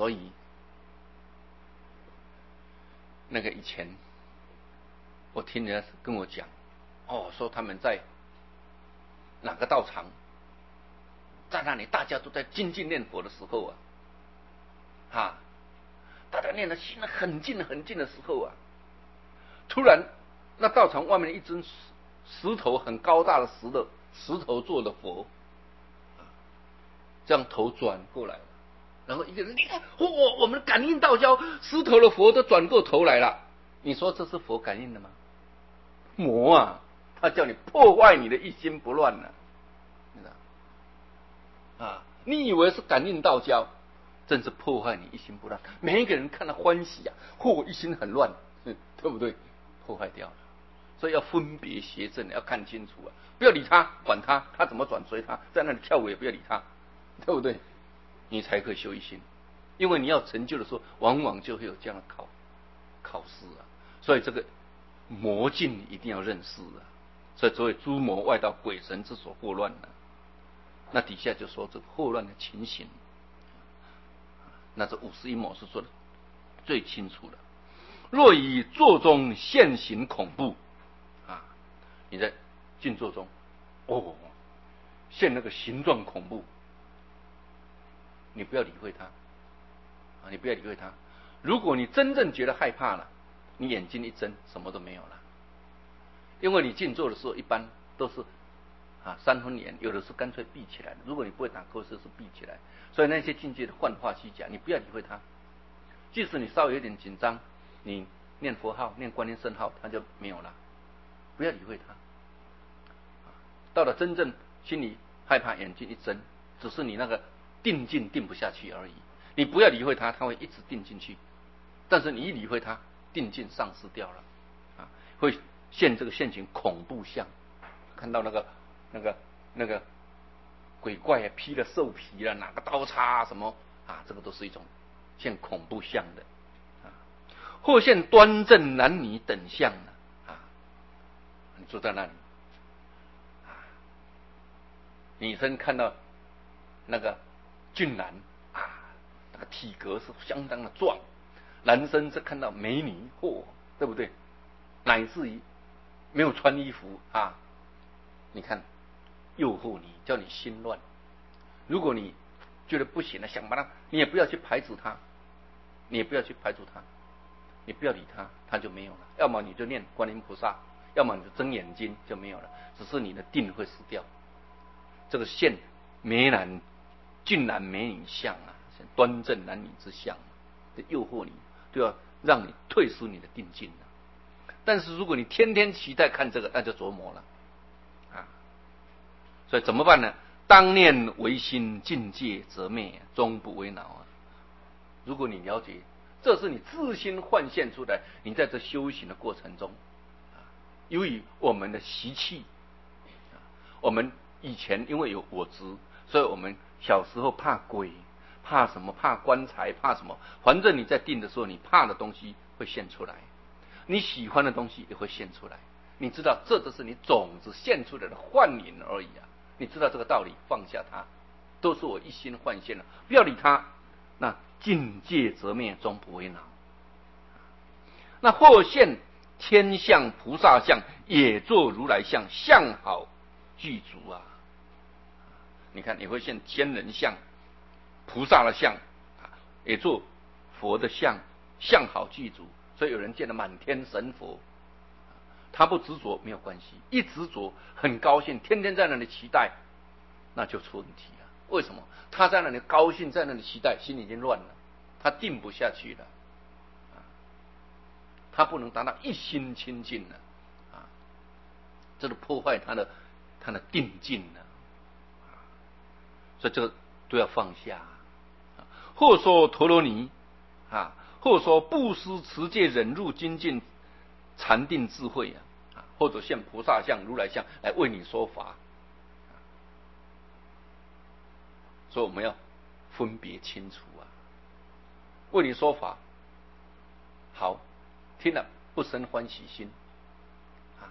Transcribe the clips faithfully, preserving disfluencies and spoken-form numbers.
所以那个以前我听人家跟我讲，哦，说他们在哪个道场，在那里大家都在精进念佛的时候啊，啊，大家念的心很近很近的时候啊，突然那道场外面一尊石头很高大的石的石头做的佛，这样头转过来了，然后一个人，你看，我我们感应道交，石头的佛都转过头来了，你说这是佛感应的吗？魔啊，他叫你破坏你的一心不乱呢、啊，啊，你以为是感应道交，真是破坏你一心不乱。每一个人看到欢喜啊，嚯，一心很乱，对不对？破坏掉了。所以要分别邪正，要看清楚啊！不要理他，管他，他怎么转随他，在那里跳舞也不要理他，对不对？你才可以修一心，因为你要成就的时候，往往就会有这样的考考试啊。所以这个魔境一定要认识啊。所以所谓诸魔外道鬼神之所惑乱呢、啊，那底下就说这惑乱的情形，那这五十一魔是说的最清楚的。若以坐中现行恐怖。你在静坐中，哦，现那个形状恐怖，你不要理会它，啊，你不要理会它。如果你真正觉得害怕了，你眼睛一睁，什么都没有了。因为你静坐的时候，一般都是啊三分眼，有的是干脆闭起来的。如果你不会打瞌睡，是闭起来。所以那些境界的幻化虚假，你不要理会它。即使你稍微有点紧张，你念佛号、念观音圣号，它就没有了。不要理会它。到了真正心里害怕，眼睛一睁，只是你那个定境定不下去而已。你不要理会它，它会一直定进去。但是你一理会它，定境丧失掉了，啊，会现这个现行恐怖相，看到那个那个那个鬼怪啊，披了兽皮了，拿个刀叉什么啊，这个都是一种现恐怖相的，啊，或现端正男女等相呢，啊，你坐在那里。女生看到那个俊男啊，那个体格是相当的壮，男生是看到美女，嚯，对不对？乃至于没有穿衣服啊，你看诱惑你，叫你心乱。如果你觉得不行了，想把他，你也不要去排除他，你也不要去排除他，你不要理他，他就没有了。要么你就念观音菩萨，要么你就睁眼睛就没有了，只是你的定会失掉。这个现美男俊男美女相啊，端正男女之相，这诱惑你，就要让你退出你的定境了。但是如果你天天期待看这个，那就着魔了啊！所以怎么办呢？当念唯心，境界则灭，终不为恼啊！如果你了解，这是你自心幻现出来，你在这修行的过程中，由于我们的习气，我们以前因为有我执，所以我们小时候怕鬼，怕什么？怕棺材，怕什么？反正你在定的时候，你怕的东西会现出来，你喜欢的东西也会现出来。你知道，这只是你种子现出来的幻影而已啊！你知道这个道理，放下它，都是我一心幻现了，不要理它。那境界则灭，终不为恼。那或现天相、菩萨相，也作如来相，相好具足啊！你看，你会现天人相、菩萨的相，也做佛的相，相好具足。所以有人见了满天神佛，他不执着没有关系，一执着很高兴，天天在那里期待，那就出问题了。为什么？他在那里高兴，在那里期待，心里已经乱了，他定不下去了，他不能达到一心清净了，啊，这是破坏他的他的定境了，所以这个都要放下。或说陀罗尼啊，或说布施、持戒、忍辱、精进、禅定、智慧啊，或者现菩萨相、如来相来为你说法。所以我们要分别清楚啊，为你说法，好，听了不生欢喜心啊。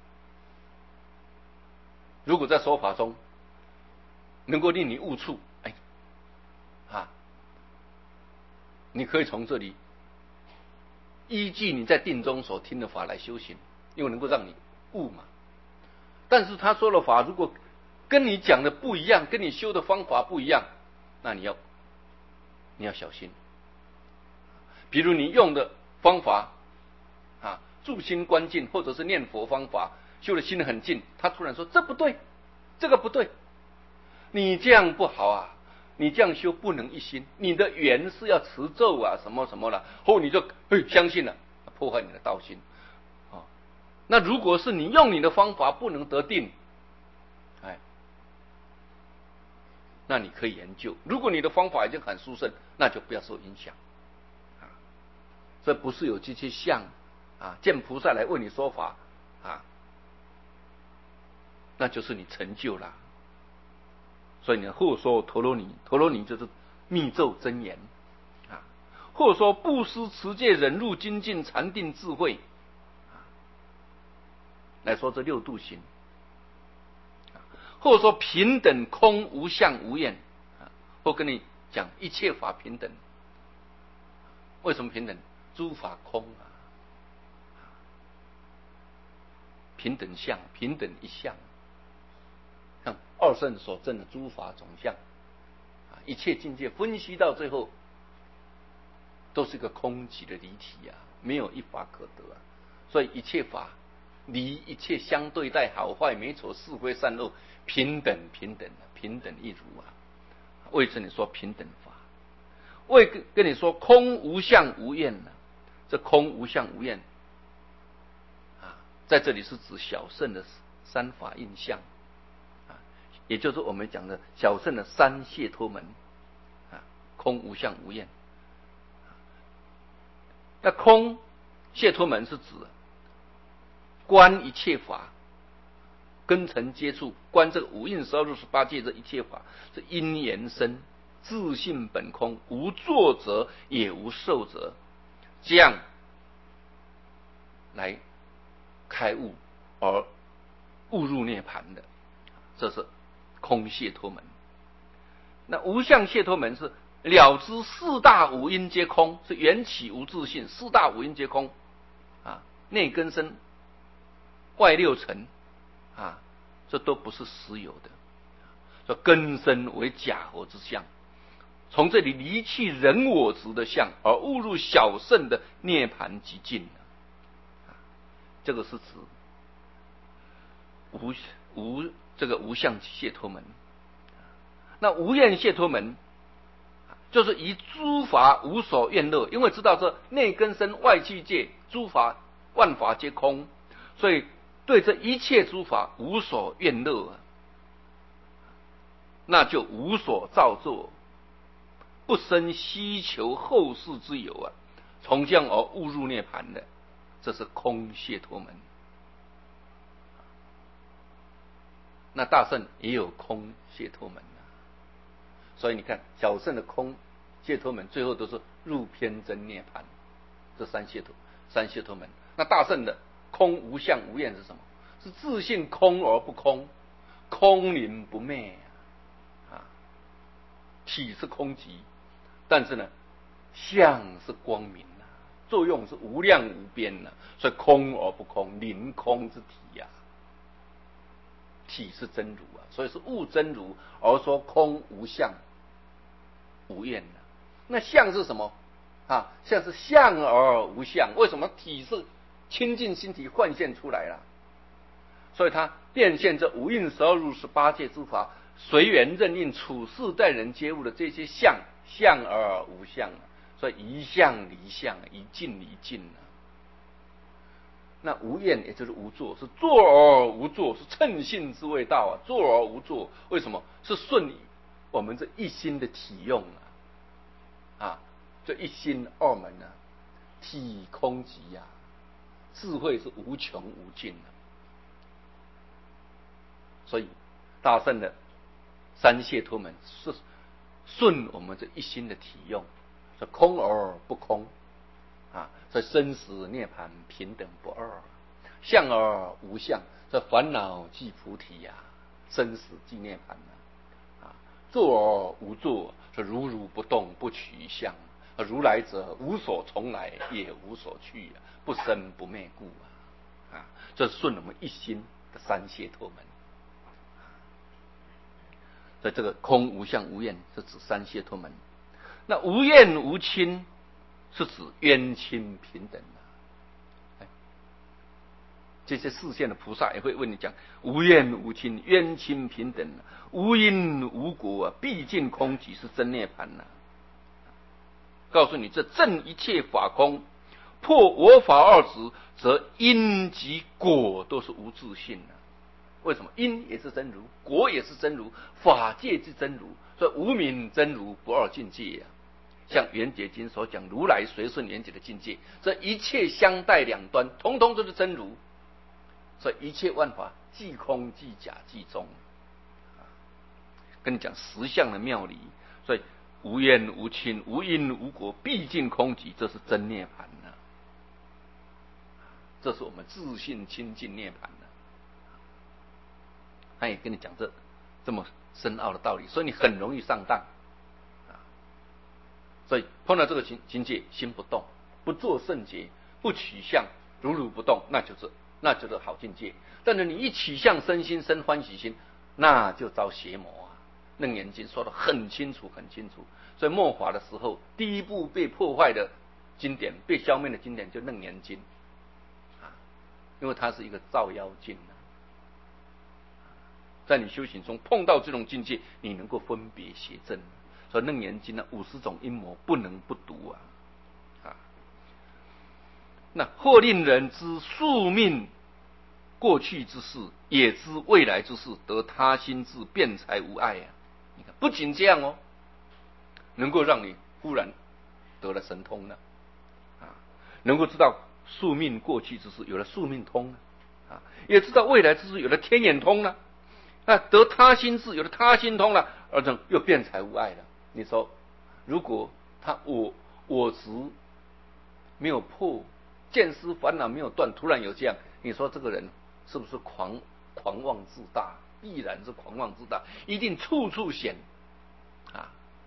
如果在说法中能够令你悟处，哎，啊， 你可以从这里依据你在定中所听的法来修行，因为能够让你悟嘛。但是他说的法如果跟你讲的不一样，跟你修的方法不一样，那你要你要小心。比如你用的方法啊，住心观境或者是念佛方法，修的心很静，他突然说这不对，这个不对，你这样不好啊，你这样修不能一心，你的缘是要持咒啊什么什么的，后你就嘿相信了，破坏你的道心啊。那如果是你用你的方法不能得定，哎，那你可以研究。如果你的方法已经很殊胜，那就不要受影响啊。这不是有这些相啊，见菩萨来为你说法啊，那就是你成就了。所以呢，或说陀罗尼，陀罗尼就是密咒真言啊，或说布施、持戒、忍辱、精进、禅定、智慧啊，来说这六度行。或者说平等空无相无厌啊，或跟你讲一切法平等。为什么平等？诸法空啊，平等相，平等一相。像二圣所证的诸法总相啊，一切境界分析到最后，都是个空寂的离体啊，没有一法可得啊。所以一切法离一切相对待好坏美丑是非善恶平等平等平等一如啊。为此你说平等法，为跟跟你说空无相无厌呢、啊，这空无相无厌啊，在这里是指小乘的三法印象啊，也就是我们讲的小乘的三解脱门啊，空无相无厌。那空解脱门是指观一切法，根尘接触，观这个五蕴十二入十八界这一切法是因缘生，自性本空，无作者也无受者，这样来开悟而悟入涅盘的，这是空解脱门。那无相解脱门是了知四大五阴皆空，是缘起无自性，四大五阴皆空啊，内根身外六尘啊，这都不是实有的，说根身为假合之相，从这里离弃人我执的相，而悟入小圣的涅盘极境。这个是指无无这个无相解脱门。那无厌解脱门，就是以诸法无所愿乐，因为知道这内根身外气界诸法万法皆空，所以对这一切诸法无所愿乐，那就无所造作，不生希求后世之有啊，从将而悟入涅盘的，这是空解脱门。那大圣也有空解脱门啊，所以你看小圣的空解脱门最后都是入偏真涅盘，这三解脱三解脱门。那大圣的空无相无厌是什么？是自性空而不空，空灵不昧啊，体是空寂，但是呢相是光明啊，作用是无量无边啊，所以空而不空，灵空之体啊，体是真如啊，所以是悟真如而说空无相无厌啊。那相是什么啊？相是相而无相，为什么？体是清净心体幻现出来了，所以它变现这五蕴十二入十八界诸法随缘任应处事待人接物的这些相，相而无相啊，所以一相离相，一境离境啊。那无厌也就是无作，是作而无作，是称性之谓道啊。作而无作，为什么？是顺我们这一心的体用啊，啊，这一心二门啊，体空寂啊，智慧是无穷无尽的。所以大圣的三解脱门是顺我们这一心的体用，是空而不空啊，这生死涅槃平等不二，相而无相，这烦恼即菩提呀、啊，生死即涅槃啊，作而无作，这如如不动不取相， 如来者无所从来，也无所去啊，不生不灭故啊！啊，这是顺我们一心的三解脱门。所以这个空无相无厌是指三解脱门。那无厌无亲是指冤亲平等啊。这些视线的菩萨也会问你讲无厌无亲，冤亲平等啊，无因无果啊，毕竟空即是真涅槃呐。告诉你，这证一切法空，破我法二执，则因及果都是无自性啊。为什么？因也是真如，果也是真如，法界之真如，所以无名真如不二境界啊。像圆觉经所讲，如来随顺圆觉的境界，这一切相待两端，统统都是真如。所以一切万法即空即假即中，跟你讲实相的妙理。所以无厌无亲，无因无果，毕竟空寂，这是真涅槃呢。这是我们自信清净涅槃呢。他也跟你讲这这么深奥的道理，所以你很容易上当啊。所以碰到这个境境界，心不动，不做圣洁，不取相，如如不动，那就是那就是好境界。但是你一取相生心生欢喜心，那就遭邪魔啊。楞严经说得很清楚很清楚。所以末法的时候，第一部被破坏的经典，被消灭的经典就楞严经啊，因为它是一个照妖经啊。在你修行中碰到这种境界，你能够分别邪正。所以楞严经呢，五十种阴谋不能不读啊啊。那或令人知宿命过去之事，也知未来之事，得他心智，辩才无碍啊。你看，不仅这样哦，能够让你忽然得了神通了啊，能够知道宿命过去之事，有了宿命通了啊，也知道未来之事，有了天眼通了。那得他心智，有了他心通了，而且又辩才无碍了。你说，如果他我我执没有破，见思烦恼没有断，突然有这样，你说这个人是不是狂狂妄自大？必然是狂妄自大，一定处处险啊，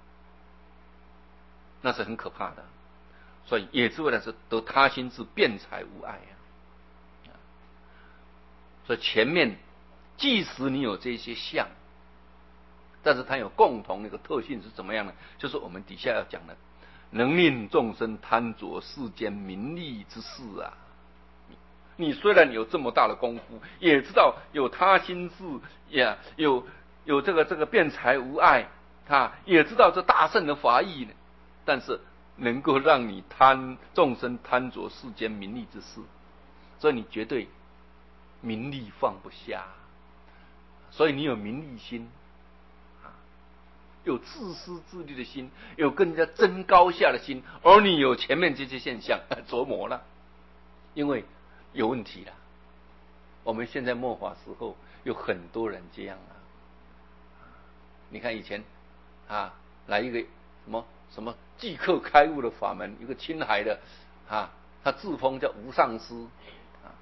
那是很可怕的。所以也是为了是得他心智，辩才无碍啊。所以前面即使你有这些相，但是它有共同的一个特性是怎么样呢？就是我们底下要讲的，能令众生贪着世间名利之事啊。你虽然有这么大的功夫，也知道有他心智，也有有这个这个辩才无碍，他也知道这大圣的法义呢，但是能够让你贪众生贪着世间名利之事，所以你绝对名利放不下，所以你有名利心啊，有自私自利的心，有跟人家争高下的心，而你有前面这些现象琢磨了，因为有问题了。我们现在末法时候有很多人这样啊，你看以前啊，来一个什么什么即刻开悟的法门，一个青海的啊，他自封叫无上师啊，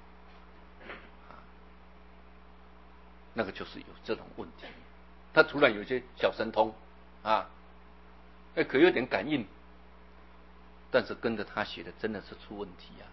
那个就是有这种问题。他突然有一些小神通啊，哎，可有点感应，但是跟着他学的真的是出问题啊。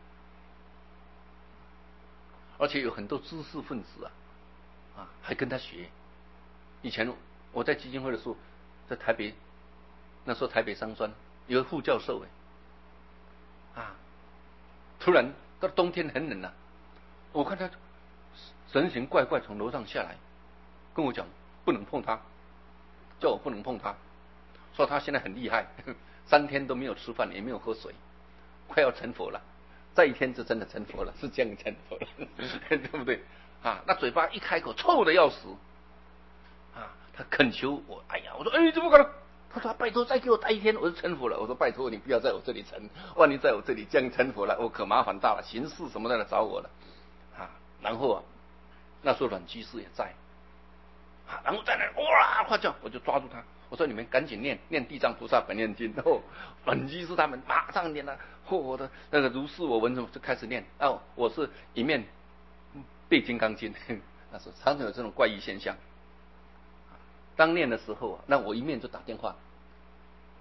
而且有很多知识分子啊，啊，还跟他学。以前我在基金会的时候，在台北，那时候台北商专有个副教授哎，啊，突然到冬天很冷啊，我看他神情怪怪从楼上下来，跟我讲不能碰他，叫我不能碰他，说他现在很厉害，三天都没有吃饭，也没有喝水，快要成佛了。再一天就真的成佛了，是这样成佛了，对不对啊？那嘴巴一开口臭的要死啊！他恳求我，哎呀，我说哎，怎么可能？他说拜托再给我待一天，我就成佛了。我说拜托你不要在我这里成，万一在我这里这样成佛了，我可麻烦大了，刑事什么的来找我了啊！然后啊，那时候阮居士也在啊，然后在那哇夸叫，我就抓住他。我说你们赶紧念念地藏菩萨本愿经，然后阮居士他们马上念了，哦，我的那个如是我闻就开始念，哦，我是一面背金刚经，那时候常常有这种怪异现象。当念的时候，那我一面就打电话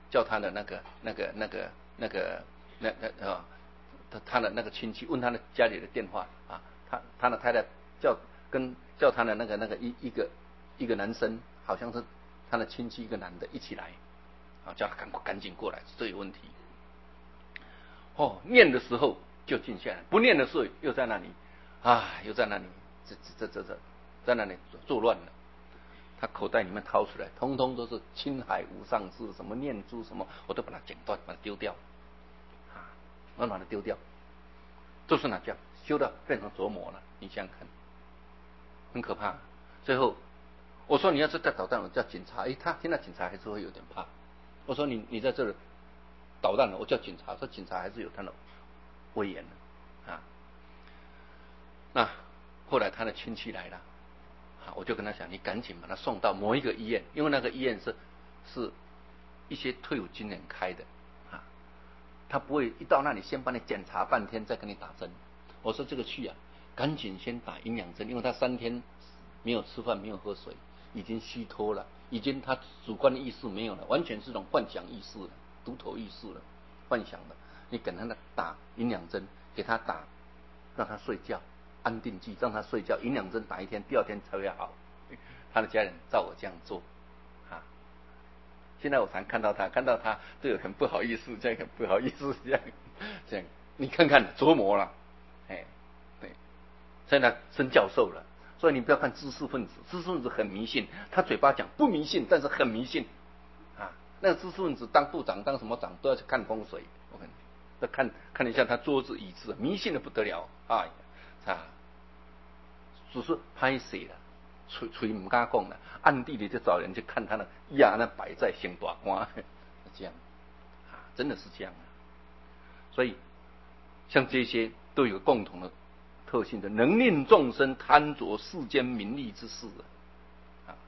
叫他的那个那个那个那个那那啊，他他的那个亲戚问他的家里的电话啊，他他的太太叫跟叫他的那个那个一一个一个男生，好像是他的亲戚一个男的一起来，啊，叫他赶赶紧过来，这有问题。哦，念的时候就静下来，不念的时候又在那里啊，又在那里这这这这在那里作乱了。他口袋里面掏出来，通通都是青海无上师，什么念珠什么，我都把它剪断，把它丢掉，啊，我把它丢掉，就是那叫修到变成琢磨了。你想想看，很可怕。最后我说你要是在捣蛋，我叫警察，哎，他现在警察还是会有点怕。我说你你在这里捣蛋了，我叫警察，说警察还是有他的威严的啊。那后来他的亲戚来了。我就跟他讲，你赶紧把他送到某一个医院，因为那个医院是是一些退伍军人开的啊，他不会一到那里先帮你检查半天再给你打针。我说这个去啊，赶紧先打营养针，因为他三天没有吃饭没有喝水，已经虚脱了，已经他主观的意识没有了，完全是种幻想意识了，独头意识了，幻想的。你给他打营养针，给他打让他睡觉。安定剂让他睡觉，营养针打一天，第二天才会好。他的家人照我这样做，啊，现在我常看到他，看到他这个很不好意思，这样很不好意思，这样这样，你看看琢磨了，哎，对，现在升教授了，所以你不要看知识分子，知识分子很迷信，他嘴巴讲不迷信，但是很迷信，啊，那个知识分子当部长当什么长都要去看风水，我看，再看看一下他桌子椅子，迷信的不得了，哎呀，啊。只是拍死了，吹吹唔敢讲了，暗地里就找人去看他的牙那摆在升大官，这样啊，真的是这样啊。所以像这些都有共同的特性的，能令众生贪着世间名利之事啊，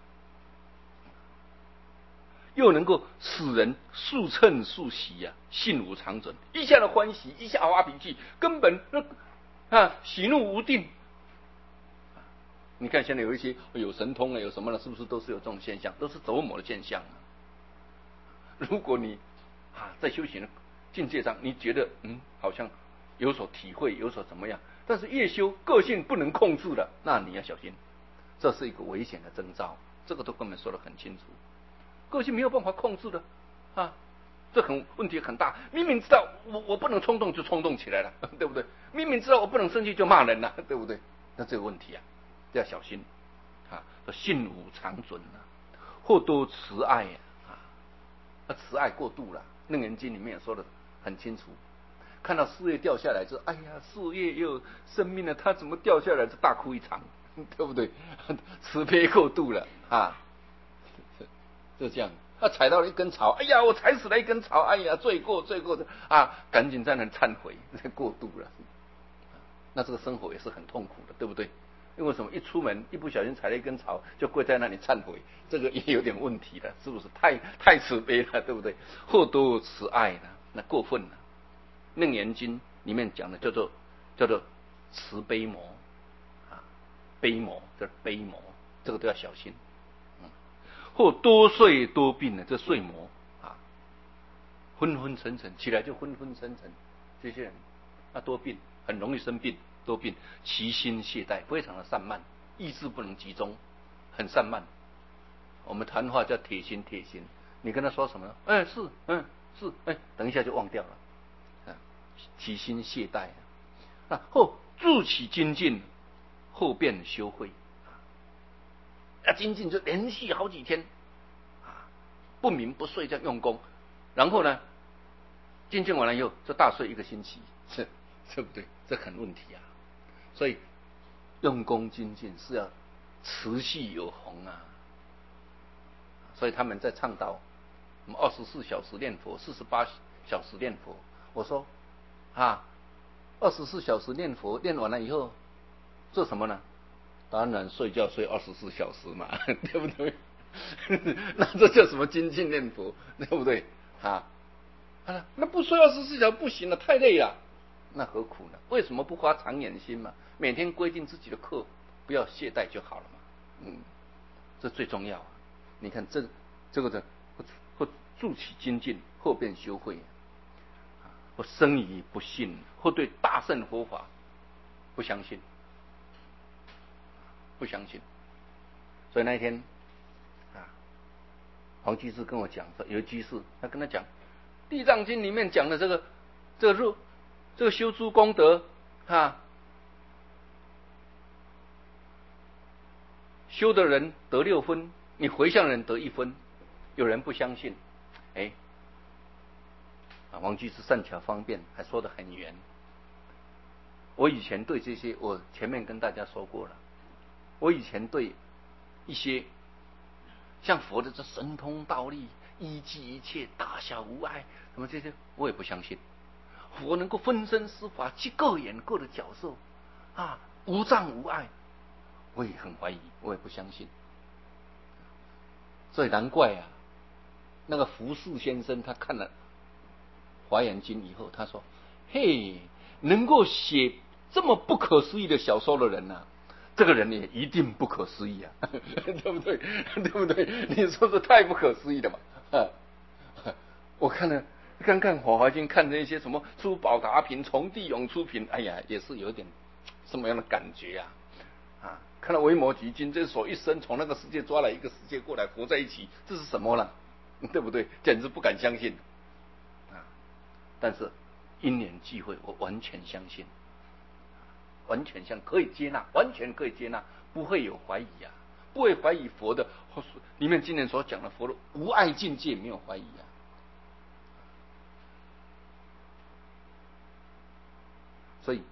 又能够使人速称速喜啊，性无常准，一下的欢喜，一下发脾气，根本啊喜怒无定。你看现在有一些有神通了，有什么了，是不是都是有这种现象，都是琢磨的现象啊。如果你啊在修行的境界上，你觉得嗯好像有所体会，有所怎么样，但是越修个性不能控制了，那你要小心，这是一个危险的征兆。这个都跟我们说得很清楚，个性没有办法控制的啊，这很问题很大。明明知道我我不能冲动就冲动起来了，对不对？明明知道我不能生气就骂人了，对不对？那这个问题啊要小心啊！性无常准啊，或多慈爱啊，啊慈爱过度了。楞严经里面也说的很清楚，看到树叶掉下来就哎呀，树叶又生命了，它怎么掉下来？就大哭一场，对不对？慈悲过度了啊，就这样。他踩到了一根草，哎呀，我踩死了一根草，哎呀，罪过罪过的啊，赶紧在那忏悔，过度了。那这个生活也是很痛苦的，对不对？因为什么？一出门一不小心踩了一根草，就跪在那里忏悔，这个也有点问题了，是不是？太太慈悲了，对不对？或多慈爱了，那过分了。楞严经里面讲的叫做叫做慈悲魔啊，悲魔叫悲魔，这个都要小心。嗯，或多睡多病呢，这睡魔啊，昏昏沉沉起来就昏昏沉沉，这些人啊多病，很容易生病。多病，其心懈怠，非常的散漫，意志不能集中，很散漫。我们谈话叫铁心铁心，你跟他说什么？哎，是，嗯，是，哎，等一下就忘掉了，啊，其心懈怠啊。后筑起精进，后变修慧，啊，精进就连续好几天，啊，不眠不睡这样用功，然后呢，精进完了以后就大睡一个星期，这对不对？这很问题啊。所以用功精进是要持续有恒啊，所以他们在倡导我们二十四小时念佛，四十八小时念佛。我说啊，二十四小时念佛念完了以后做什么呢？当然睡觉睡二十四小时嘛，对不对？那这叫什么精进念佛，对不对？啊，啊那不睡二十四小时不行了，太累了。那何苦呢？为什么不发长远心嘛？每天规定自己的课，不要懈怠就好了嘛。嗯，这最重要啊。你看这这个的或筑起精进，后便修慧。或生于不信，或对大乘佛法不相信，不相信。所以那一天啊，黄居士跟我讲说，有居士他跟他讲，《地藏经》里面讲的这个这个入这个修诸功德啊，修的人得六分，你回向人得一分。有人不相信，哎。啊，王居士善巧方便，还说得很圆。我以前对这些，我前面跟大家说过了。我以前对一些像佛的这神通道力、一即一切、大小无碍，什么这些，我也不相信。佛能够分身施法，去各演各的角色，啊，无障无碍，我也很怀疑，我也不相信。所以难怪啊，那个福士先生他看了华严经以后，他说：“嘿，能够写这么不可思议的小说的人呐、啊，这个人也一定不可思议啊，对不对？对不对？你说是太不可思议了嘛？啊，我看了刚看《华华经》，看那些什么出宝达品、从地涌出品，哎呀，也是有点什么样的感觉啊？啊，看到《维摩诘经》，这手一伸，从那个世界抓来一个世界过来，合在一起，这是什么呢？对不对？简直不敢相信。”但是因缘际会，我完全相信，完全相可以接纳，完全可以接纳，不会有怀疑啊，不会怀疑佛的里面今年所讲的佛的无碍境界，没有怀疑啊。所以，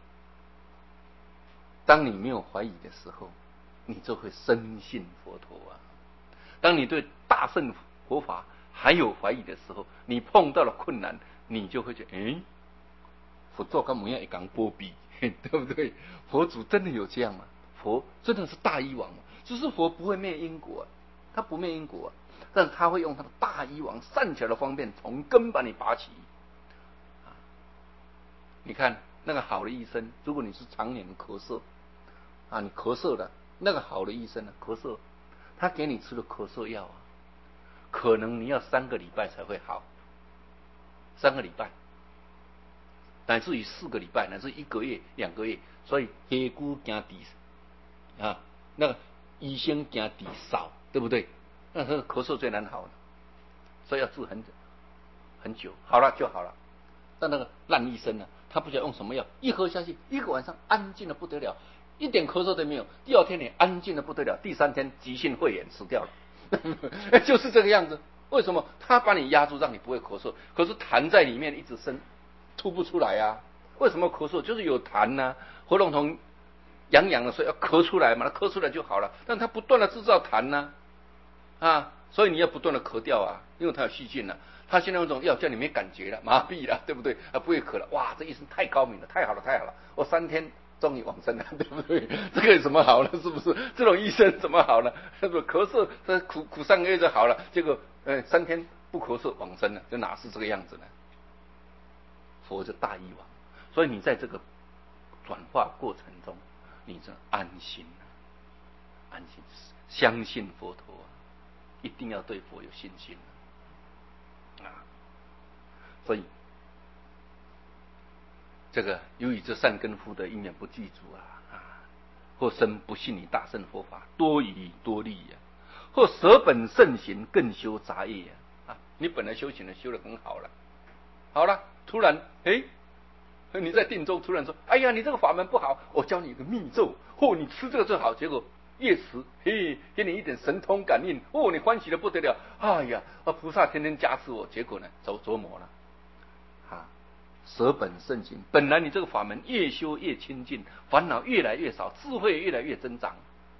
当你没有怀疑的时候，你就会深信佛陀啊。当你对大乘佛法还有怀疑的时候，你碰到了困难，你就会觉得，哎。佛做跟模样一讲波比，对不对？佛祖真的有这样吗？佛真的是大医王吗？只是佛不会灭因果、啊，他不灭因果、啊，但是他会用他的大医王善巧的方便，从根把你拔起。啊，你看那个好的医生，如果你是常年咳嗽啊，你咳嗽了，那个好的医生呢，咳嗽，他给你吃的咳嗽药啊，可能你要三个礼拜才会好，三个礼拜。乃至于四个礼拜，乃至一个月、两个月，所以黑姑惊底啊，那个医生惊底少，对不对？那个咳嗽最难好了，所以要治很很久，好了就好了。但那个烂医生呢，他不晓得用什么药，一喝下去，一个晚上安静的不得了，一点咳嗽都没有。第二天也安静的不得了，第三天急性肺炎死掉了，就是这个样子。为什么？他把你压住，让你不会咳嗽，可是痰在里面一直生。吐不出来啊？为什么咳嗽？就是有痰呐、啊，喉咙痛痒痒的，所以要咳出来嘛，咳出来就好了。但它不断的制造痰呐、啊，啊，所以你要不断的咳掉啊，因为它有细菌了、啊。他现在用种药叫你没感觉了，麻痹了，对不对？啊，不会咳了。哇，这医生太高明了，太好了，太好了！我三天终于往生了，对不对？这个有什么好呢？是不是？这种医生怎么好呢？他说咳嗽，这苦苦三个月就好了，结果呃三天不咳嗽往生了，这哪是这个样子呢？佛是大医王，所以你在这个转化过程中，你就安心了，安心，相信佛陀啊，一定要对佛有信心啊。所以这个由于这善根福德因缘不具足啊啊，或生不信你大乘佛法，多疑多虑呀、啊，或舍本圣行更修杂业呀、啊，啊，你本来修行的修得很好了，好了，突然哎。你在定中突然说：“哎呀，你这个法门不好，我教你一个密咒，哦，你吃这个最好。”结果越吃，嘿，给你一点神通感应，哦，你欢喜的不得了。哎呀，啊，菩萨天天加持我，结果呢，着着魔了。啊，舍本圣行，本来你这个法门越修越清净，烦恼越来越少，智慧越来越增长。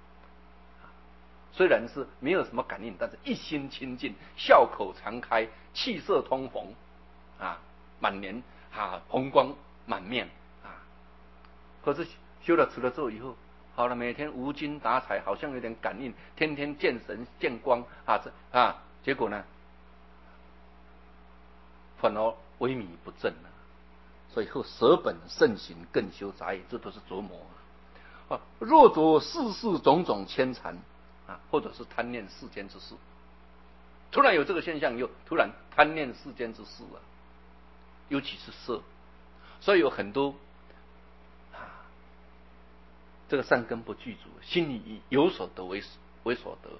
虽然是没有什么感应，但是一心清净，笑口常开，气色通红，啊，满脸啊红光。满面啊，可是修了持了咒以后，好了，每天无精打采，好像有点感应，天天见神见光啊，这啊，结果呢，反而萎靡不振了。所以后舍本圣行，更修杂业，这都是琢磨啊。若着世事种种牵缠啊，或者是贪恋世间之事突然有这个现象，又突然贪恋世间之事啊，尤其是色，所以有很多啊，这个善根不具足，心里有所得为为所得，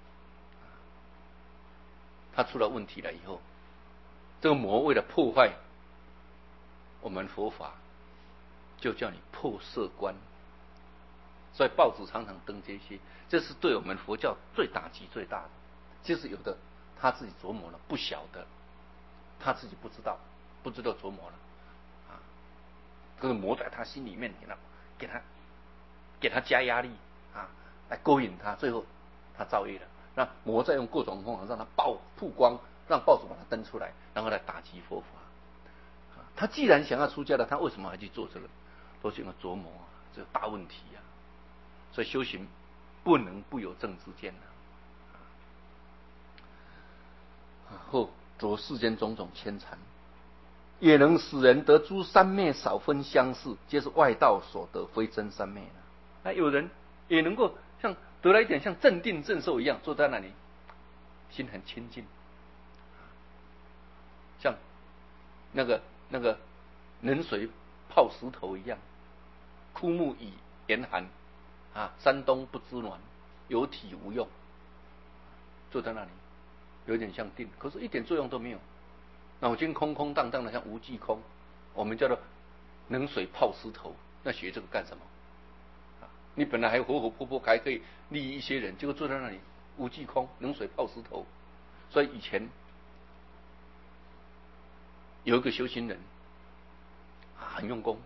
他出了问题了以后，这个魔为了破坏我们佛法，就叫你破色观。所以报纸常常登这些，这是对我们佛教最打击最大的。就是有的他自己琢磨了，不晓得，他自己不知道，不知道琢磨了，啊，这个魔在他心里面，给他给他给他加压力啊，来勾引他，最后他造业了。那魔再用各种方法让他曝曝光，让报纸把他登出来，然后来打击佛法。啊，他既然想要出家了，他为什么还去做这个？都是因为琢磨啊，这个大问题啊。所以修行不能不有正知见啊！后着世间种种牵缠，也能使人得诸三昧少分相似，皆是外道所得，非真三昧了。那有人也能够像得了一点像镇定正受一样，坐在那里，心很清净，像那个那个冷水泡石头一样，枯木以严寒。啊，山东不知暖，有体无用，坐在那里，有点像定，可是一点作用都没有，脑筋空空荡荡的，像无际空。我们叫做冷水泡石头，那学这个干什么？啊，你本来还活活泼泼，还可以利益一些人，结果坐在那里无际空，冷水泡石头。所以以前有一个修行人，啊，很用功。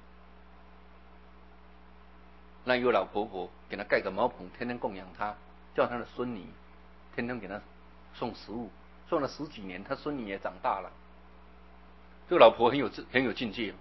那有老婆婆给他盖个茅棚，天天供养他，叫他的孙女天天给他送食物，送了十几年，他孙女也长大了。这个老婆很有很有境界，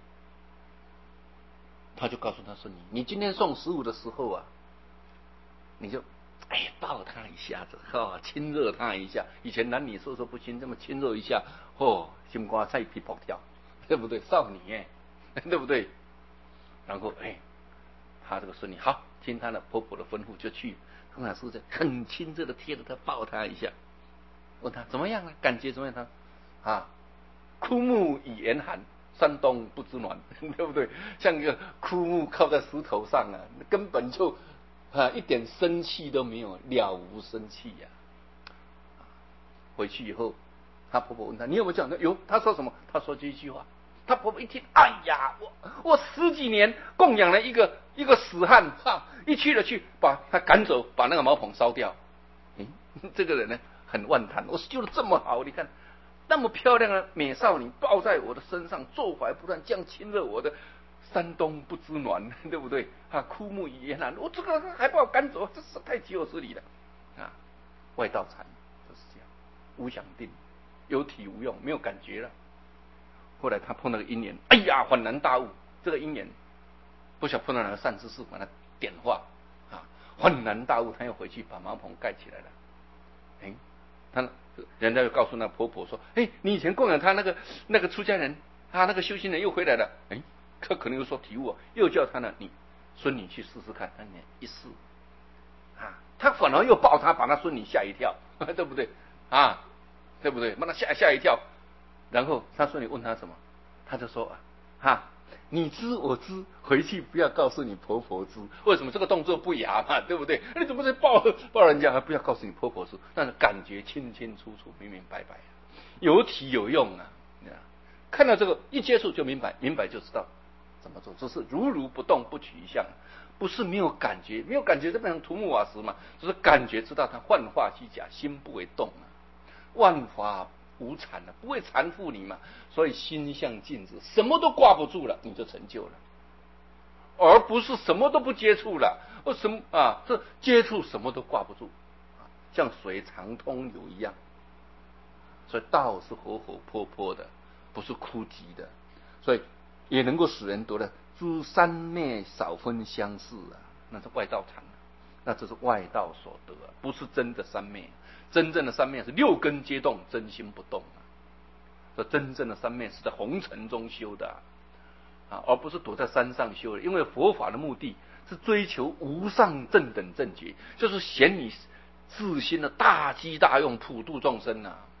他就告诉他孙女：“你今天送食物的时候啊，你就哎抱他一下子，哈，亲热他一下。以前男女授受不亲，这么亲热一下，哦，心肝菜皮跑跳，对不对？少女哎，对不对？然后哎。”他这个孙女好，听他的婆婆的吩咐就去，通常是在很亲热的贴着他抱他一下，问他怎么样啊？感觉怎么样？他啊，枯木以严寒，山东不知暖，对不对？像一个枯木靠在石头上啊，根本就啊一点生气都没有，了无生气呀、啊。回去以后，他婆婆问他你有没有讲？有，他说什么？他说这一句话。他婆婆一听，哎呀，我我十几年供养了一个一个死汉，哈，一去了去，把他赶走，把那个茅棚烧掉。哎，这个人呢很万谈，我修的这么好，你看那么漂亮的美少女抱在我的身上，坐怀不乱，这样亲热我的，山东不知暖，对不对？啊，枯木以严寒，我这个还把我赶走，这是太岂有此理了啊！外道禅就是这样，无想定，有体无用，没有感觉了。后来他碰到个因缘，哎呀，恍然大悟，这个因缘不晓得碰到哪个善知识把他点化啊，恍然大悟，他又回去把茅棚盖起来了。哎，他人家又告诉那婆婆说，哎，你以前供养他那个那个出家人啊，那个修行人又回来了。哎，他可能又说体悟，又叫他呢，你孙女去试试看。他一试啊，他反而又抱他，把他孙女吓一跳，对不对啊？对不对？把他吓吓一跳。然后他孙女问他什么，他就说啊，哈，你知我知，回去不要告诉你婆婆知。为什么这个动作不雅嘛，对不对？你怎么在抱抱人家，不要告诉你婆婆知？但是感觉清清楚楚、明明白白，有体有用啊！看到这个一接触就明白，明白就知道怎么做，只是如如不动，不取一相，不是没有感觉，没有感觉就变成土木瓦石嘛，只是感觉知道它幻化虚假，心不为动啊，万法无缠了，不会缠缚你嘛，所以心像镜子，什么都挂不住了，你就成就了，而不是什么都不接触了，或什么啊，这接触什么都挂不住，像水长通流一样，所以道是活活泼泼的，不是枯寂的，所以也能够使人得了诸三昧少分相似啊，那是外道禅，那这是外道所得，不是真的三昧。真正的三昧是六根皆动，真心不动啊！这真正的三昧是在红尘中修的啊，而不是躲在山上修的。因为佛法的目的是追求无上正等正觉，就是显你自心的大机大用，普度众生啊！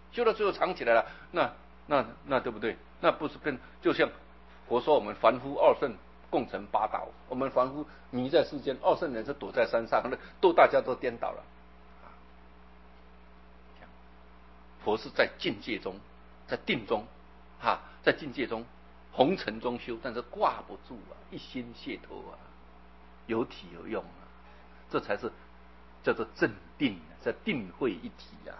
修到最后藏起来了，那那那对不对？那不是跟就像佛说我们凡夫二圣共成八道，我们凡夫迷在世间，二圣人是躲在山上，都大家都颠倒了。佛是在境界中，在定中，哈，在境界中，红尘中修，但是挂不住啊，一心解脱啊，有体有用啊，这才是叫做正定，叫定慧一体啊，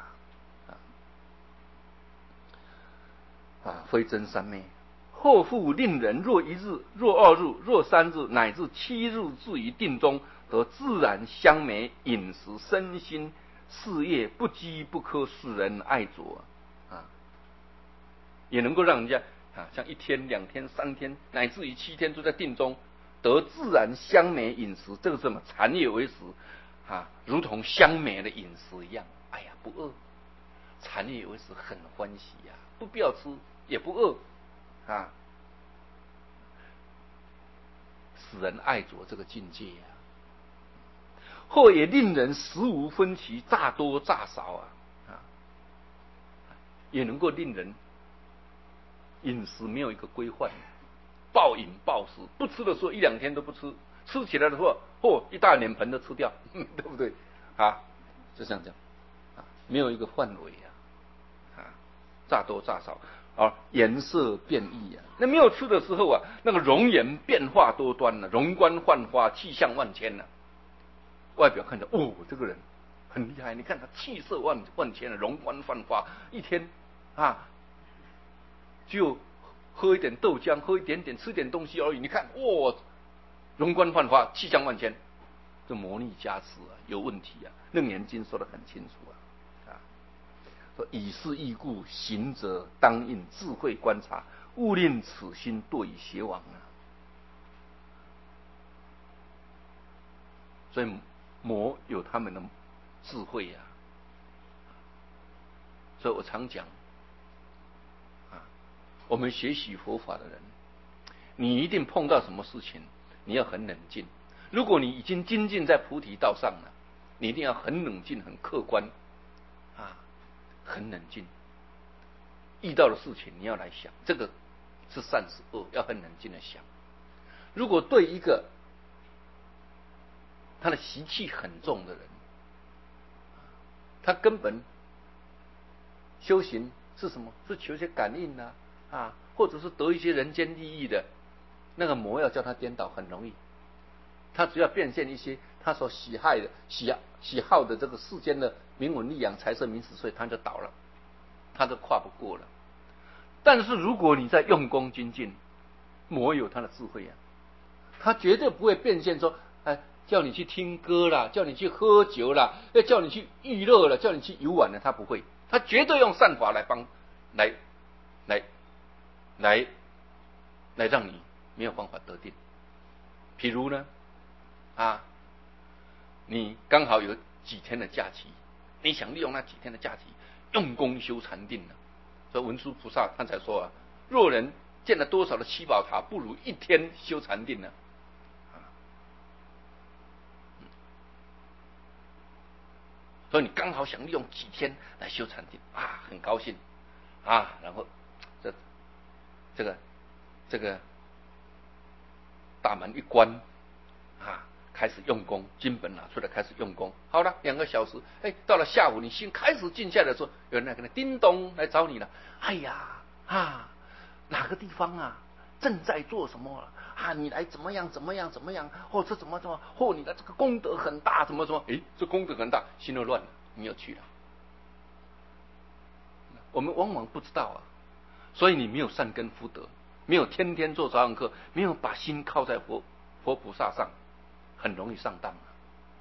啊，啊，非真三昧。后复令人若一日，若二日，若三日，乃至七日，至于定中，得自然相美，饮食身心事业不饥不渴，使人爱着啊，也能够让人家啊，像一天、两天、三天，乃至于七天都在定中，得自然香美饮食，这个是什么？禅也为食啊，如同香美的饮食一样。哎呀，不饿，禅也为食，很欢喜呀、啊，不必要吃，也不饿啊，使人爱着这个境界呀、啊。或也令人食无分歧，乍多乍少啊，啊，也能够令人饮食没有一个规范，暴饮暴食，不吃的时候一两天都不吃，吃起来的时候，嚯、哦，一大脸盆都吃掉，对不对？啊，就像这样，啊，没有一个范围啊，啊，乍多乍少，而颜色变异啊，那没有吃的时候啊，那个容颜变化多端了、啊，容光焕发，气象万千了、啊。外表看着哦，这个人很厉害，你看他气色万万千的，容光焕发，一天啊就喝一点豆浆，喝一点点，吃点东西而已。你看，哇、哦，容光焕发，气象万千，这魔力加持啊，有问题啊！楞严经说得很清楚啊，啊，说以是义故，行者当应智慧观察，勿令此心堕以邪亡啊。所以魔有他们的智慧呀、啊，所以我常讲啊，我们学习佛法的人，你一定碰到什么事情，你要很冷静。如果你已经精进在菩提道上了，你一定要很冷静、很客观啊，很冷静。遇到的事情你要来想，这个是善是恶，要很冷静的想。如果对一个他的习气很重的人，他根本修行是什么？是求一些感应啊，啊，或者是得一些人间利益的，那个魔要叫他颠倒很容易。他只要变现一些他所喜爱的、喜喜好的这个世间的名闻利养、财色名食睡，他就倒了，他就跨不过了。但是如果你在用功精进，魔有他的智慧啊，他绝对不会变现说，哎，叫你去听歌啦，叫你去喝酒啦，要叫你去娱乐了，叫你去游玩了，他不会，他绝对用善法来帮，来，来，来，来让你没有办法得定。譬如呢，啊，你刚好有几天的假期，你想利用那几天的假期用功修禅定呢？所以文殊菩萨他才说啊，若人建了多少的七宝塔，不如一天修禅定呢。所以你刚好想利用几天来修禅定啊，很高兴啊，然后这这个这个大门一关啊，开始用功，经本拿出来开始用功。好了，两个小时，哎，到了下午，你心开始静下来的时候，有人来跟他叮咚来找你了。哎呀啊，哪个地方啊？正在做什么啊？你来怎么样怎么样怎么样？哦，这怎么怎么？哦，你的这个功德很大，怎么怎么？哎，这功德很大，心都乱了，你又去了。我们往往不知道啊，所以你没有善根福德，没有天天做早晚课，没有把心靠在佛佛菩萨上，很容易上当啊。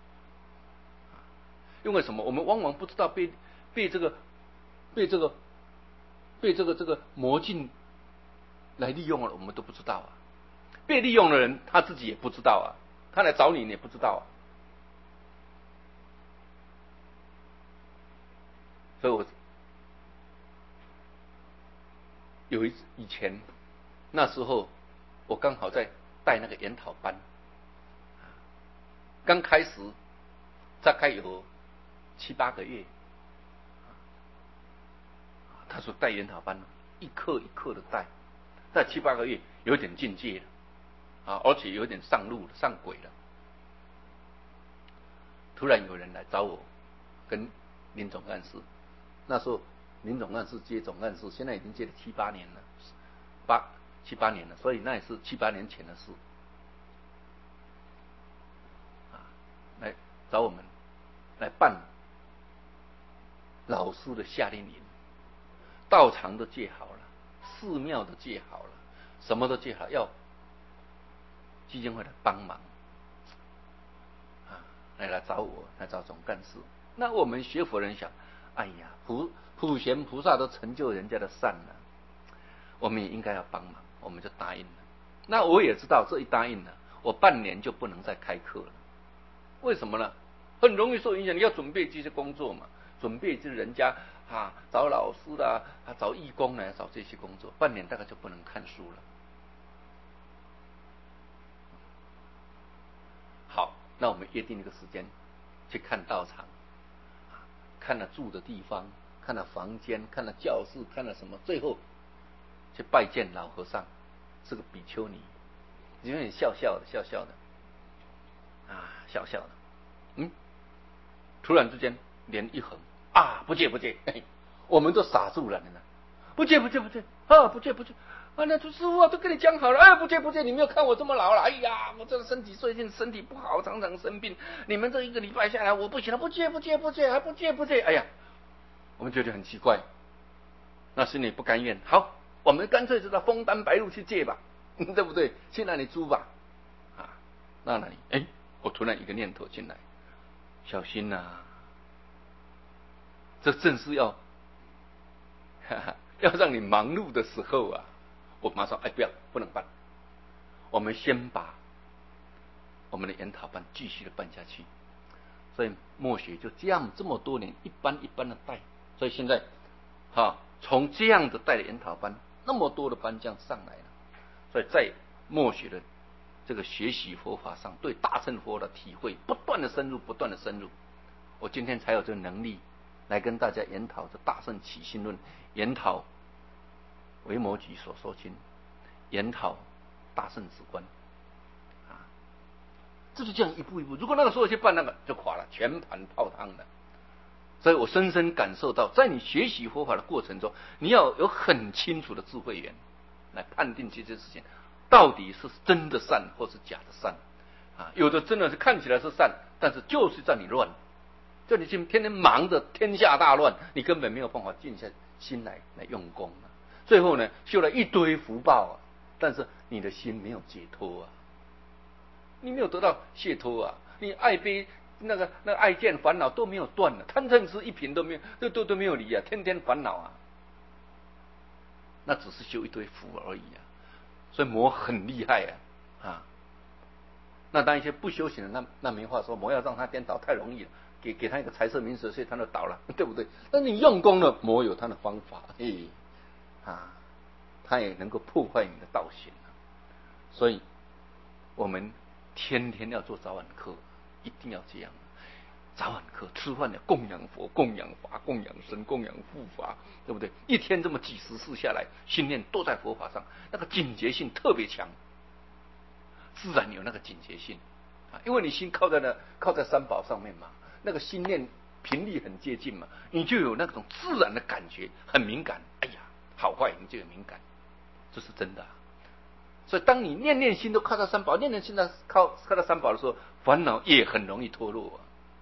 因为什么？我们往往不知道被被这个被这个被这个这个魔境来利用了，我们都不知道啊。被利用的人他自己也不知道啊，他来找你你也不知道啊。所以我有一以前那时候我刚好在带那个研讨班，刚开始大概有七八个月， 他说带研讨班，一课一课的带，在七八个月有点境界了啊，而且有点上路了，上轨了。突然有人来找我，跟林总干事，那时候林总干事接总干事，现在已经接了七八年了，八七八年了，所以那也是七八年前的事啊，来找我们来办老师的夏令营，道场都建好了，寺庙都建好了，什么都建好，要基金会来帮忙啊，来来找我，来找总干事。那我们学佛人想，哎呀，普普贤菩萨都成就人家的善了，我们也应该要帮忙，我们就答应了。那我也知道，这一答应了，我半年就不能再开课了。为什么呢？很容易受影响，你要准备这些工作嘛，准备就是人家啊找老师啦，啊找义工来找这些工作，半年大概就不能看书了。好，那我们约定一个时间去看道场，看了住的地方，看了房间，看了教室，看了什么，最后去拜见老和尚，是个比丘尼，有点笑笑的，笑笑的，啊，笑笑的，嗯，突然之间脸一横，啊，不借不借，哎，我们都傻住了，呢，不借不借不借，啊，不借不借。啊，那师傅啊，都跟你讲好了，哎，不借不借，你没有看我这么老了，哎呀，我这个身体最近身体不好，常常生病，你们这一个礼拜下来，我不行了，不借不借不借，还不借不借，哎呀，我们觉得很奇怪，那心里不甘愿，好，我们干脆就到枫丹白露去借吧，对不对？去那里租吧，啊，那那里，哎，我突然一个念头进来，小心呐、啊，这正是要，哈哈，要让你忙碌的时候啊。我马上哎，不要，不能办。我们先把我们的研讨班继续的办下去。所以默学就这样这么多年，一班一班的带。所以现在，哈，从这样的带的研讨班，那么多的班这样上来了。所以在默学的这个学习佛法上，对大乘佛的体会不断的深入，不断的深入。我今天才有这个能力来跟大家研讨这大乘起信论，研讨维摩诘所说经，研讨大圣止观，啊，就是这样一步一步。如果那个时候去办那个，就垮了，全盘泡汤了。所以我深深感受到，在你学习佛法的过程中，你要有很清楚的智慧眼来判定这些事情到底是真的善或是假的善啊。有的真的是看起来是善，但是就是在你乱，就你天天忙着天下大乱，你根本没有办法静下心来来用功啊。最后呢，修了一堆福报啊，但是你的心没有解脱啊，你没有得到解脱啊，你爱悲那个那个爱见烦恼都没有断了，贪嗔痴一品都没有，都都都没有离啊，天天烦恼啊，那只是修一堆福而已啊，所以魔很厉害啊啊，那当一些不修行的，那那没话说，魔要让他颠倒太容易了，给给他一个财色名食睡，他就倒了，对不对？但你用功了，魔有他的方法，嘿。啊，它也能够破坏你的道行、啊、所以我们天天要做早晚课，一定要这样。早晚课吃饭的供养佛、供养法、供养神、供养护法，对不对？一天这么几十次下来，心念都在佛法上，那个警觉性特别强，自然有那个警觉性啊，因为你心靠在那靠在三宝上面嘛，那个心念频率很接近嘛，你就有那种自然的感觉，很敏感。哎呀，好坏你就有敏感，这是真的、啊。所以当你念念心都靠在三宝，念念心在靠靠在三宝的时候，烦恼也很容易脱落啊。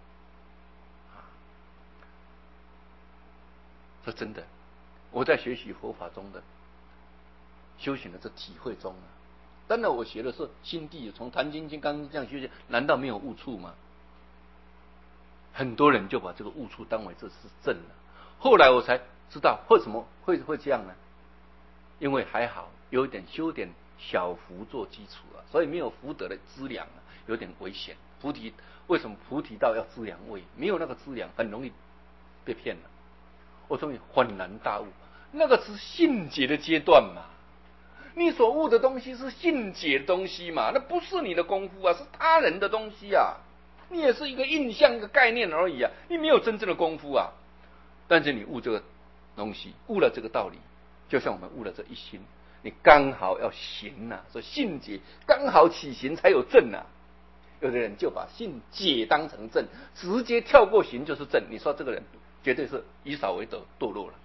这真的，我在学习佛法中的修行的这体会中啊，当然我学的是心地，从坛经金刚这样修行，难道没有悟处吗？很多人就把这个悟处当为这是正了。后来我才知道为什么会会这样呢？因为还好有一点修点小福做基础啊，所以没有福德的资粮啊，有点危险。菩提为什么菩提道要资粮位？没有那个资粮，很容易被骗了。我终于恍然大悟，那个是信解的阶段嘛。你所悟的东西是信解的东西嘛，那不是你的功夫啊，是他人的东西啊。你也是一个印象、一个概念而已啊，你没有真正的功夫啊。但是你悟这个东西，悟了这个道理，就像我们悟了这一心，你刚好要行呐、啊，所以信解刚好起行才有正呐、啊。有的人就把信解当成正，直接跳过行就是正。你说这个人绝对是以少为德，堕落了。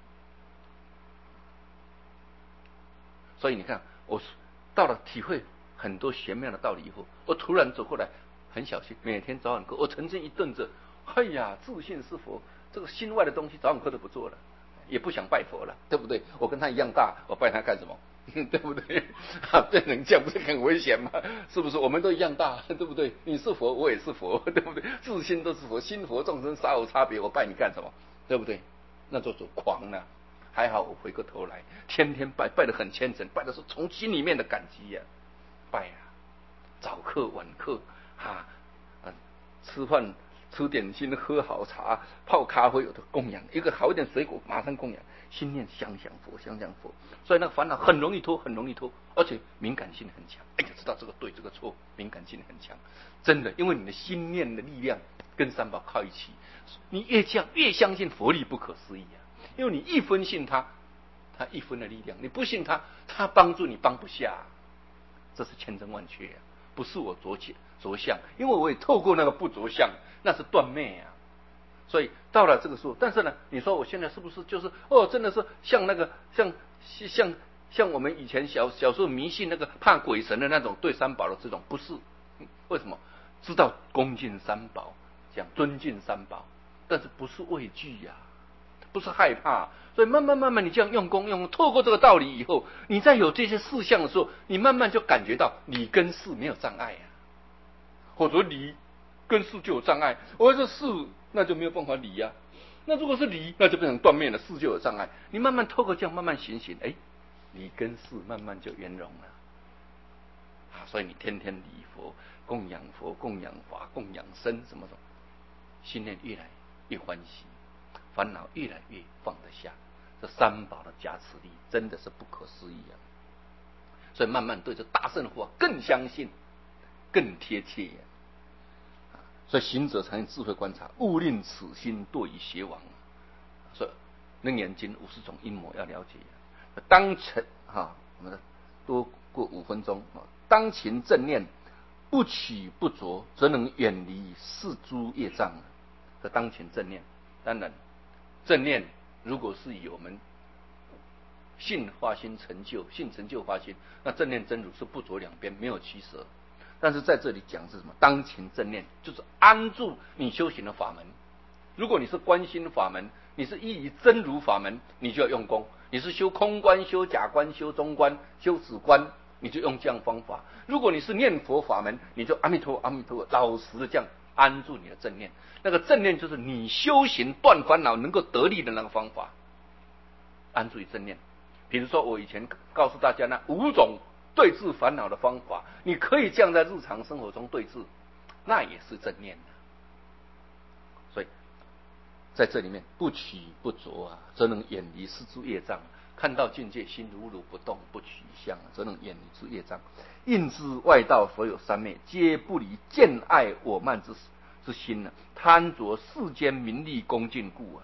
所以你看，我到了体会很多玄妙的道理以后，我突然走过来，很小心，每天早晚课。我曾经一顿子，哎呀，自信是佛，这个心外的东西早晚课都不做了，也不想拜佛了，对不对？我跟他一样大，我拜他干什么？对不对？啊，变成这样不是很危险吗？是不是？我们都一样大，对不对？你是佛，我也是佛，对不对？自心都是佛，心佛众生啥有差别？我拜你干什么？对不对？那就走狂了。还好我回过头来，天天拜，拜得很虔诚，拜的是从心里面的感激呀、啊，拜啊，早课晚课啊，啊，吃饭吃点心，喝好茶，泡咖啡，有的供养，一个好一点水果马上供养，心念想想佛，想想佛，所以那个烦恼很容易脱，很容易脱，而且敏感性很强。哎呀，知道这个对，这个错，敏感性很强，真的，因为你的心念的力量跟三宝靠一起，你越这样越相信佛力不可思议啊。因为你一分信他，他一分的力量；你不信他，他帮助你帮不下，这是千真万确啊！不是我着着相，因为我也透过那个不着相，那是断灭啊。所以到了这个时候，但是呢，你说我现在是不是就是哦，真的是像那个像像像我们以前小小时候迷信那个怕鬼神的那种对三宝的这种，不是？为什么？知道恭敬三宝，讲尊敬三宝，但是不是畏惧呀、啊？不是害怕，所以慢慢慢慢你这样用功用功，透过这个道理以后，你在有这些事项的时候，你慢慢就感觉到理跟事没有障碍啊，或者理跟事就有障碍，我说事那就没有办法理呀、啊，那如果是理，那就变成断灭了，事就有障碍。你慢慢透过这样慢慢行行，哎，理跟事慢慢就圆融了啊，所以你天天礼佛、供养佛、供养法、供养身什么的，心念越来越欢喜。烦恼越来越放得下，这三宝的加持力真的是不可思议啊！所以慢慢对这大乘法更相信，更贴切呀、啊。所以行者常用智慧观察，勿令此心堕于邪王。所以楞严经五十种阴谋要了解、啊。当前哈、啊，我们多过五分钟啊。当勤正念，不取不着，则能远离四诸业障。这当勤正念，当然。正念如果是以我们信发心成就，信成就发心，那正念真如是不着两边，没有取舍。但是在这里讲是什么？当勤正念，就是安住你修行的法门。如果你是观心法门，你是依于真如法门，你就要用功；你是修空观、修假观、修中观、修止观，你就用这样方法。如果你是念佛法门，你就阿弥陀阿弥陀，老实的这样安住你的正念。那个正念就是你修行断烦恼能够得力的那个方法，安住于正念。比如说我以前告诉大家那五种对治烦恼的方法，你可以这样在日常生活中对治，那也是正念的。所以在这里面不取不着啊，则能远离四诸业障。看到境界，心如如不动，不取相，则能远离诸业障。应知外道所有三昧，皆不离见爱我慢之之心呢、啊，贪着世间名利恭敬故啊。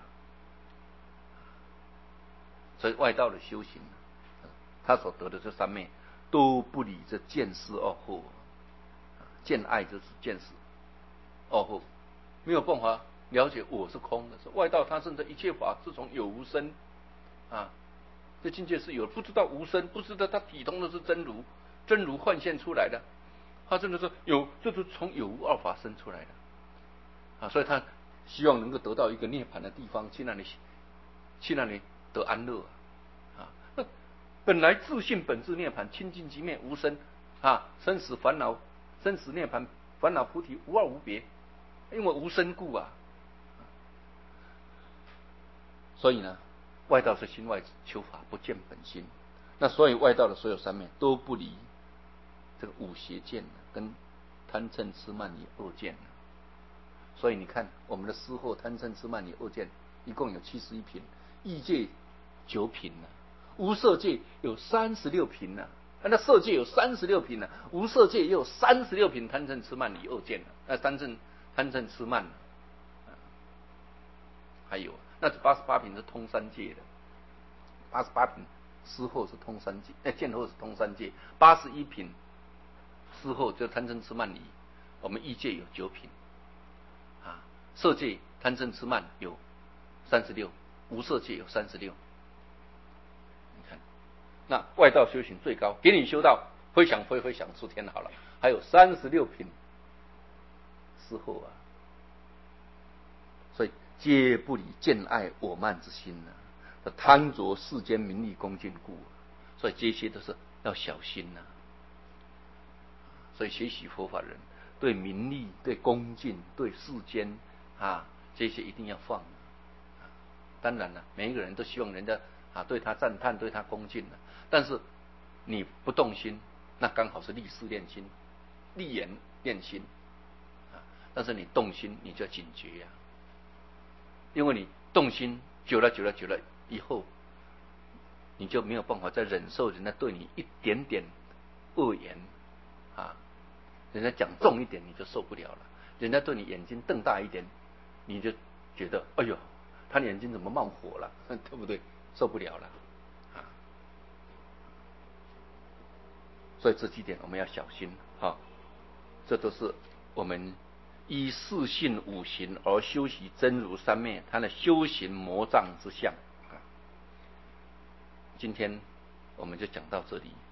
所以外道的修行、啊，他所得的这三昧，都不理这见思二惑。见爱就是见识二惑，没有办法了解我是空的。外道他甚至一切法是从有无生啊。这境界是有，不知道无生，不知道他体通的是真如，真如幻现出来的，他真的是有，就是从有无二法生出来的啊，所以他希望能够得到一个涅槃的地方，去那里，去那里得安乐啊。那本来自性本自涅槃，清净寂灭无生啊，生死烦恼，生死涅槃，烦恼菩提无二无别，因为无生故啊。所以呢。外道是心外求法，不见本心。那所以外道的所有三昧都不离这个五邪见跟贪嗔痴慢疑恶见。所以你看我们的思惑贪嗔痴慢疑恶见一共有七十一品，异界九品呢，无色界有三十六品呢，那色界有三十六品呢，无色界也有三十六品贪嗔痴慢疑恶见呢，那贪嗔贪嗔痴慢，还有那八十八品是通三界的，八十八品思后是通三界，哎，见后是通三界，八十一品思后就贪嗔痴慢疑，我们欲界有九品，啊，色界贪嗔痴慢有三十六，无色界有三十六。你看，那外道修行最高，给你修到非想非非想出天好了，还有三十六品思后啊，所以皆不离见爱我慢之心呢、啊，贪着世间名利恭敬故，所以这些都是要小心呐、啊。所以学习佛法人对名利、对恭敬、对世间啊这些一定要放、啊。当然了，每一个人都希望人家啊对他赞叹、对他恭敬的、啊，但是你不动心，那刚好是立事练心、立言练心啊。但是你动心，你就要警觉呀、啊，因为你动心久了、久了、久了以后，你就没有办法再忍受人家对你一点点恶言啊。人家讲重一点你就受不了了，人家对你眼睛瞪大一点，你就觉得哎呦，他眼睛怎么冒火了，对不对？受不了了啊！所以这几点我们要小心啊，这都是我们依四性五行而修习真如三昧，它的修行魔障之相啊。今天我们就讲到这里。